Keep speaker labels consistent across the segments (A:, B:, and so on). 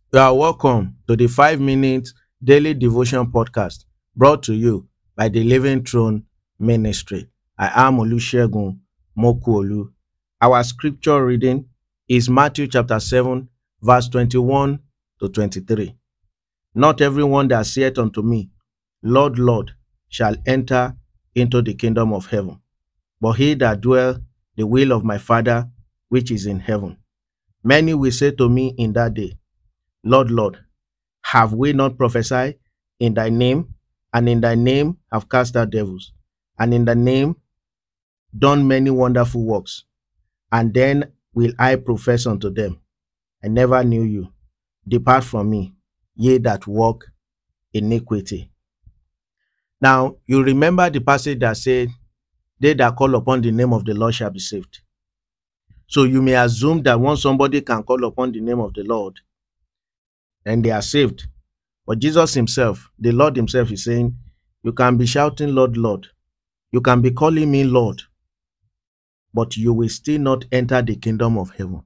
A: You are welcome to the 5 minute daily devotion podcast brought to you by the Living Throne Ministry. I am Olusegun Mokuolu. Our scripture reading is Matthew chapter 7, verse 21 to 23. Not everyone that saith unto me, Lord, Lord, shall enter into the kingdom of heaven, but he that doeth the will of my Father which is in heaven. Many will say to me in that day, Lord, Lord, have we not prophesied in thy name, and in thy name have cast out devils, and in thy name done many wonderful works? And then will I profess unto them, I never knew you. Depart from me, ye that walk iniquity. Now, you remember the passage that said, they that call upon the name of the Lord shall be saved. So you may assume that once somebody can call upon the name of the Lord, then they are saved. But Jesus himself, the Lord himself, is saying, you can be shouting, Lord, Lord. You can be calling me Lord, but you will still not enter the kingdom of heaven.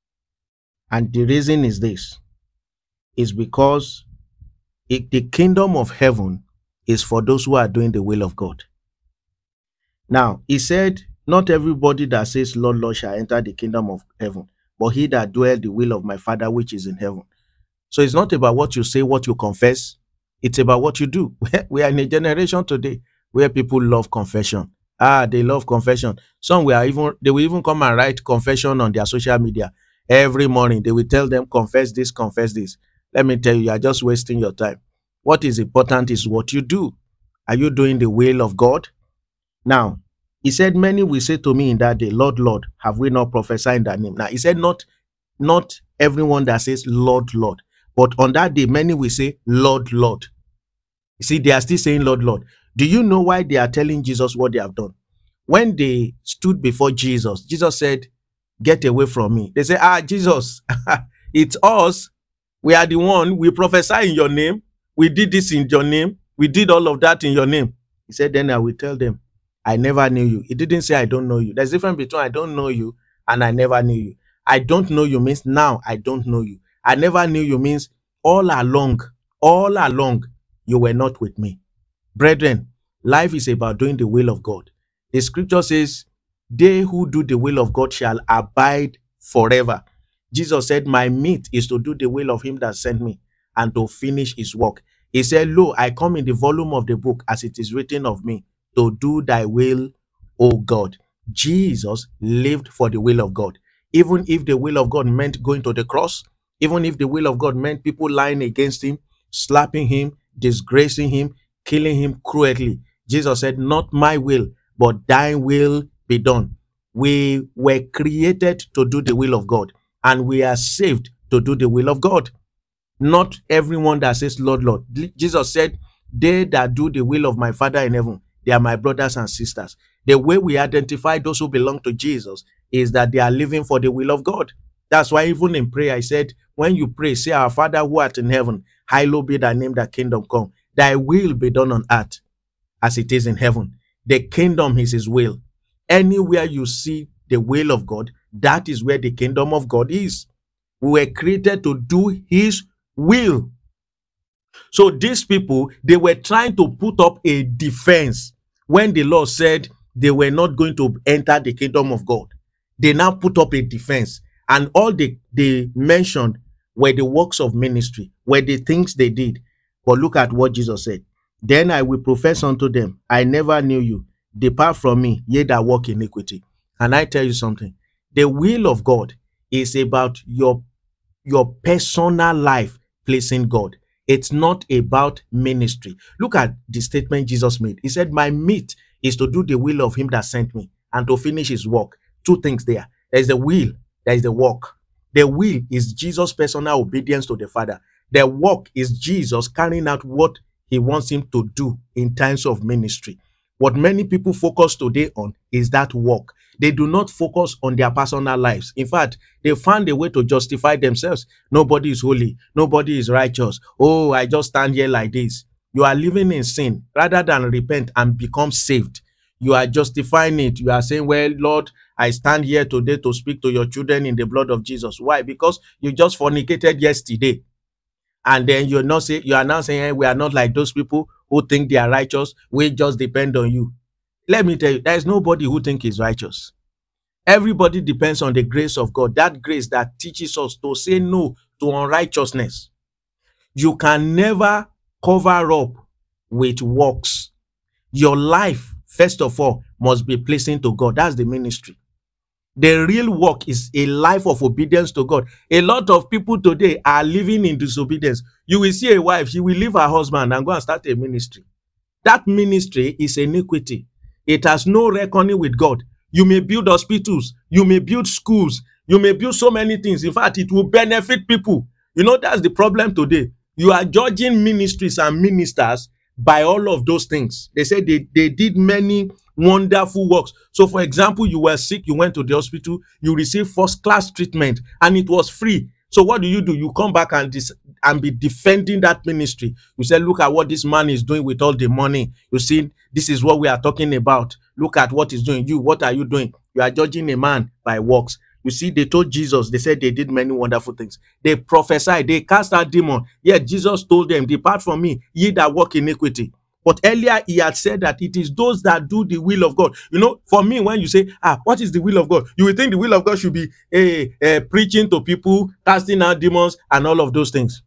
A: And the reason is this, is because the kingdom of heaven is for those who are doing the will of God. Now, he said, not everybody that says, Lord, Lord, shall enter the kingdom of heaven, but he that doeth the will of my Father which is in heaven. So it's not about what you say, what you confess. It's about what you do. We are in a generation today where people love confession. They love confession. Some they will even come and write confession on their social media. Every morning they will tell them, confess this, confess this. Let me tell you, you are just wasting your time. What is important is what you do. Are you doing the will of God? Now, he said, many will say to me in that day, Lord, Lord, have we not prophesied in thy name? Now, he said, not everyone that says, Lord, Lord. But on that day, many will say, Lord, Lord. You see, they are still saying, Lord, Lord. Do you know why they are telling Jesus what they have done? When they stood before Jesus, Jesus said, get away from me. They say, Jesus, it's us. We are the one. We prophesy in your name. We did this in your name. We did all of that in your name. He said, then I will tell them, I never knew you. He didn't say, I don't know you. There's a difference between I don't know you and I never knew you. I don't know you means now I don't know you. I never knew you means all along, you were not with me. Brethren, life is about doing the will of God. The scripture says, they who do the will of God shall abide forever. Jesus said, my meat is to do the will of him that sent me and to finish his work. He said, lo, I come in the volume of the book as it is written of me to do thy will, O God. Jesus lived for the will of God. Even if the will of God meant going to the cross, even if the will of God meant people lying against him, slapping him, disgracing him, killing him cruelly, Jesus said, not my will, but thy will be done. We were created to do the will of God, and we are saved to do the will of God. Not everyone that says, Lord, Lord. Jesus said, they that do the will of my Father in heaven, they are my brothers and sisters. The way we identify those who belong to Jesus is that they are living for the will of God. That's why even in prayer, I said, when you pray, say, our Father who art in heaven, hallowed be thy name, thy kingdom come. Thy will be done on earth as it is in heaven. The kingdom is his will. Anywhere you see the will of God, that is where the kingdom of God is. We were created to do his will. So these people, they were trying to put up a defense when the Lord said they were not going to enter the kingdom of God. They now put up a defense, and all they mentioned were the works of ministry, were the things they did. But look at what Jesus said. Then I will profess unto them, I never knew you. Depart from me, ye that walk iniquity. Can I tell you something? The will of God is about your personal life pleasing God. It's not about ministry. Look at the statement Jesus made. He said, my meat is to do the will of him that sent me and to finish his work. Two things there. There's the will, there's the work. The will is Jesus' personal obedience to the Father. The work is Jesus carrying out what he wants him to do in times of ministry. What many people focus today on is that work. They do not focus on their personal lives. In fact, they found a way to justify themselves. Nobody is holy. Nobody is righteous. Oh, I just stand here like this. You are living in sin rather than repent and become saved. You are justifying it. You are saying, well, Lord, I stand here today to speak to your children in the blood of Jesus. Why? Because you just fornicated yesterday. And then you are now saying, "Hey, we are not like those people who think they are righteous. We just depend on you." Let me tell you, there is nobody who think is righteous. Everybody depends on the grace of God, that grace that teaches us to say no to unrighteousness. You can never cover up with works. Your life, first of all, must be pleasing to God. That's the ministry. The real work is a life of obedience to God. A lot of people today are living in disobedience. You will see a wife, she will leave her husband and go and start a ministry. That ministry is iniquity. It has no reckoning with God. You may build hospitals, you may build schools, you may build so many things. In fact, it will benefit people. That's the problem today. You are judging ministries and ministers by all of those things. They say they did many wonderful works. So, for example, you were sick, you went to the hospital, you received first class treatment, and it was free. So, what do? You come back and be defending that ministry. You say, look at what this man is doing with all the money. You see, this is what we are talking about. Look at what he's doing. What are you doing? You are judging a man by works. You see, they told Jesus, they said they did many wonderful things. They prophesied, they cast out demon. Yet Jesus told them, depart from me, ye that work iniquity. But earlier he had said that it is those that do the will of God. For me, when you say, what is the will of God? You will think the will of God should be preaching to people, casting out demons, and all of those things.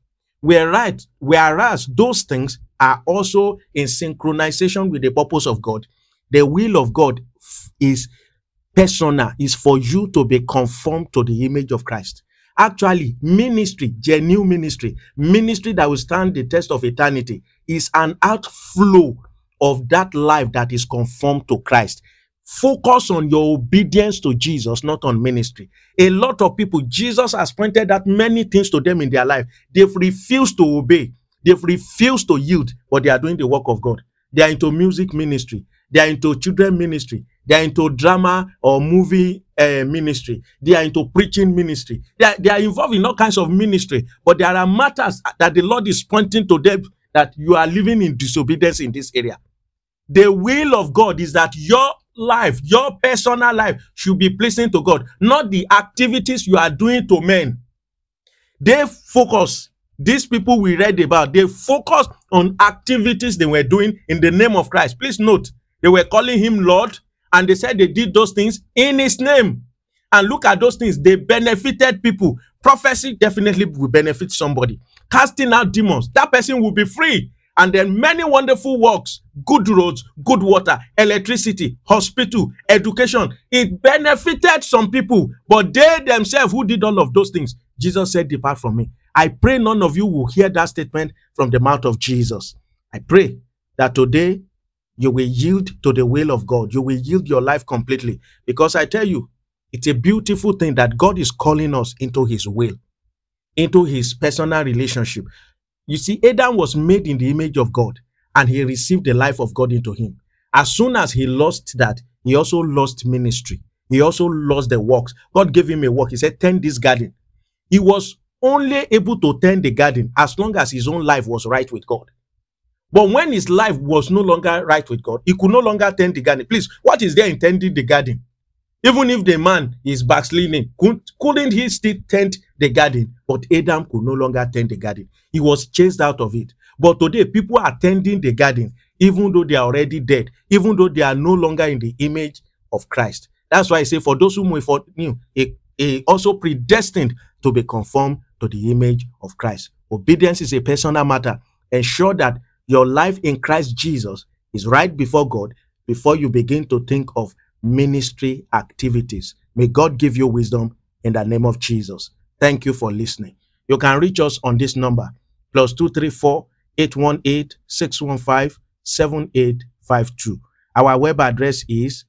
A: Whereas those things are also in synchronization with the purpose of God. The will of God is personal, is for you to be conformed to the image of Christ. Actually, ministry, genuine ministry that will stand the test of eternity, is an outflow of that life that is conformed to Christ. Focus on your obedience to Jesus, not on ministry. A lot of people, Jesus has pointed out many things to them in their life. They've refused to obey. They've refused to yield, but they are doing the work of God. They are into music ministry. They are into children ministry. They are into drama or movie ministry. They are into preaching ministry. They are involved in all kinds of ministry. But there are matters that the Lord is pointing to them that you are living in disobedience in this area. The will of God is that your life, your personal life, should be pleasing to God, not the activities you are doing to men. These people we read about, they focus on activities they were doing in the name of Christ. Please note, they were calling him Lord, and they said they did those things in his name. And look at those things. They benefited people. Prophecy definitely will benefit somebody. Casting out demons, that person will be free. And then many wonderful works, good roads, good water, electricity, hospital, education. It benefited some people, but they themselves who did all of those things, Jesus said, depart from me. I pray none of you will hear that statement from the mouth of Jesus. I pray that today you will yield to the will of God. You will yield your life completely. Because I tell you, it's a beautiful thing that God is calling us into his will, into his personal relationship. You see, Adam was made in the image of God, and he received the life of God into him. As soon as he lost that, he also lost ministry. He also lost the works. God gave him a work. He said, tend this garden. He was only able to tend the garden as long as his own life was right with God. But when his life was no longer right with God, he could no longer tend the garden. Please, what is there in tending the garden? Even if the man is backsliding, couldn't he still tend the garden? But Adam could no longer tend the garden. He was chased out of it. But today, people are tending the garden, even though they are already dead, even though they are no longer in the image of Christ. That's why I say, for those whom we foreknew, he also predestined to be conformed to the image of Christ. Obedience is a personal matter. Ensure that your life in Christ Jesus is right before God before you begin to think of ministry activities. May God give you wisdom in the name of Jesus. Thank you for listening. You can reach us on this number, +234 818 615 7852. Our web address is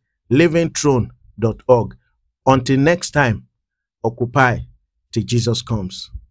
A: livingthrone.org. Until next time, occupy till Jesus comes.